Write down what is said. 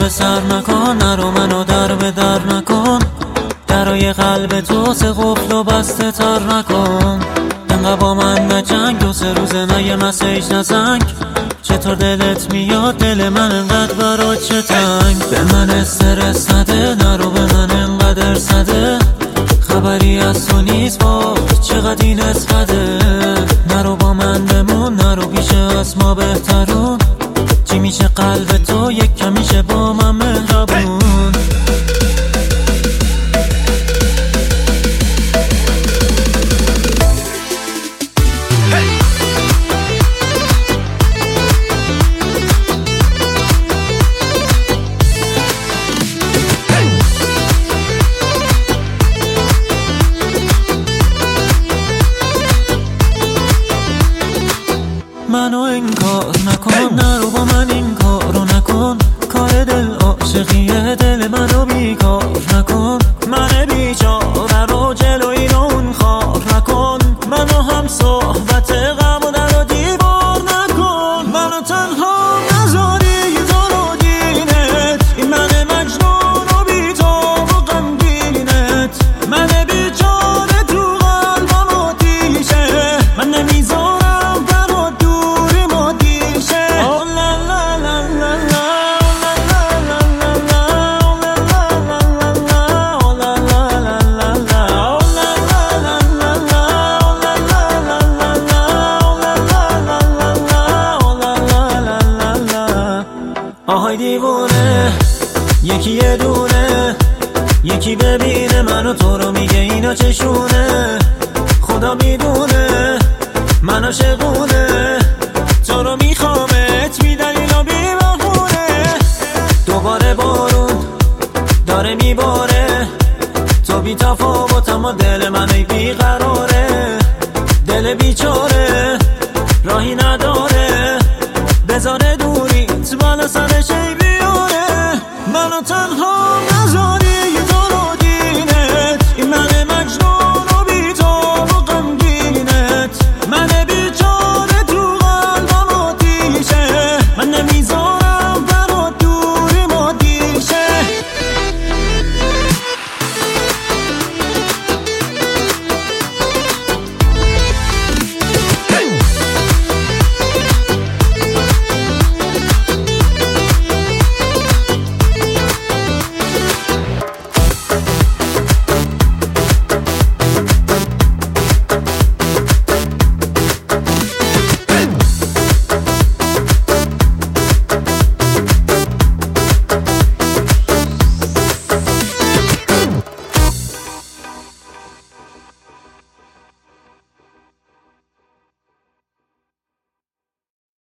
به سر نکن، نرو منو در به در نکن، درای قلب تو سه قفل و بسته تر نکن. انقدر با من نجنگ، 2-3 روزه نه یه مسیج نزنگ. چطور دلت میاد دل من انقدر برات چه تنگ؟ به من استرس نده، نرو به من انقدر صده، خبری از تو نیست باز چقدر این اسقده. نرو با من بمون، نرو پیش از ما بهترون، چی میشه قلب تو یک کم میشه با من مهربون. منو انکار نکن، نرو با من این کارو نکن، کار دل عاشقیه، دل منو بیکار نکن. من بیچاره رو جلوی اون خار نکن، منو هم صحبت غم و در و دیوار نکن. منو تنها نذاری تو رو دینت، این من مجنون و بی‌تاب و غمگینت. من بیچاره تو قلبم آتیشه، من نمیذارم آهای دیوونه، یکی یه دونه، یکی ببینه منو تو رو میگه اینا چشونه. خدا میدونه من عاشقونه، تو رو میخوامت بی دلیل و بی بهونه. دوباره بارون داره میباره، تو بی تفاوت اما دل من ای بیقراره. دل بیچاره راهی نداره، بذاره دوریت بالا سرش